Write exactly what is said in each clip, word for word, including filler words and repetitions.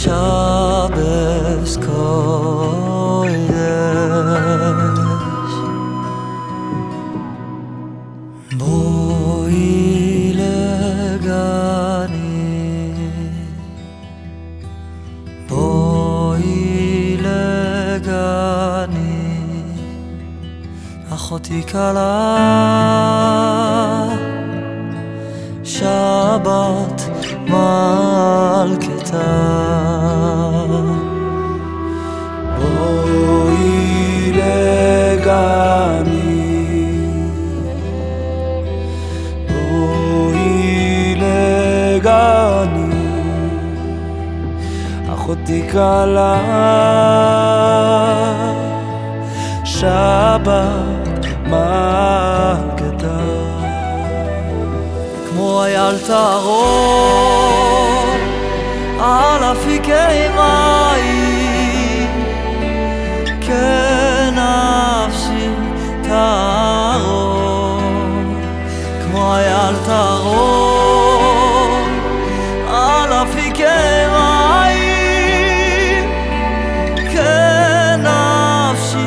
Shabbos Kodesh Boi legani Boi legani Achoti kala Shabbat Malketa Boi legani Boi legani Achoti kala Shabbat Malketa כמו אייל טהור על אפיקי מים כנפשי טהור כמו אייל טהור על אפיקי מים כנפשי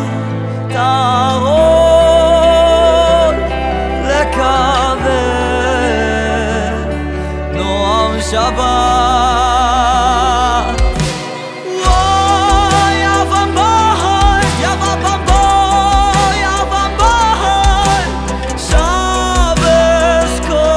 טהור לקבל Shabbat Woi Avam Bahai Yavam Bamboy Avam Bahai Shabbos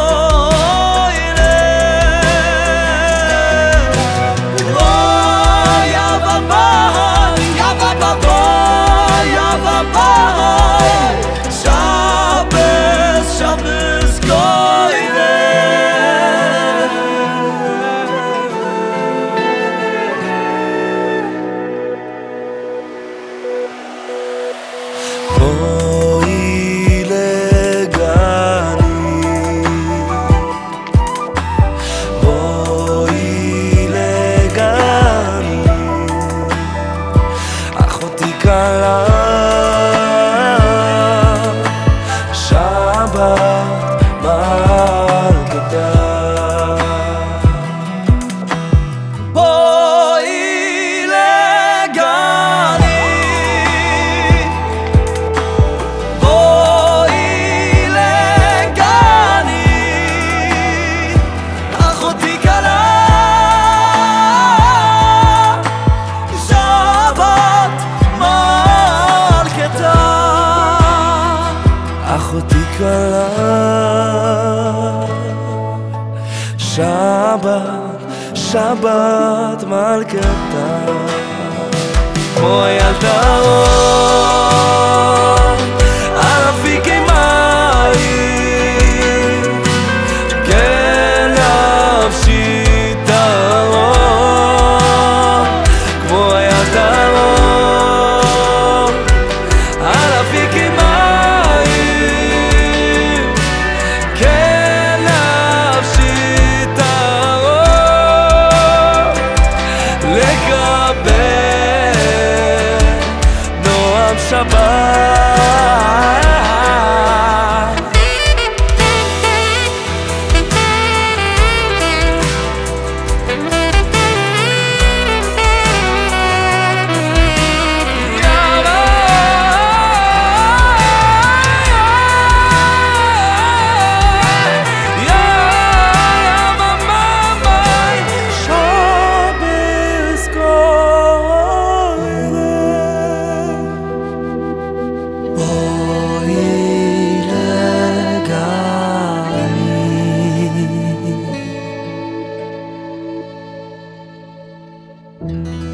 Kodesh Woi Avam Bahai Yavam Bamboy Avam Bahai Shabbos Shabbos Kodesh Boi legani Boi legani Achoti kala Shabbat Malketa Achoti kala Shabbat, Shabbat Malketa כמו אייל טהור על אפיקי מים כנפשי טהור כמו אייל טהור על אפיקי מים Shabbat Thank you.